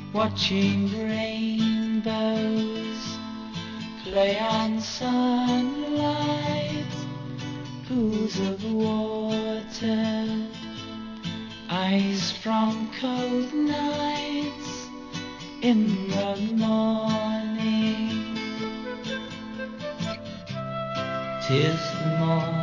watching rainbows play on sunlight, pools of water, ice from cold nights in the morning. 'Tis the morning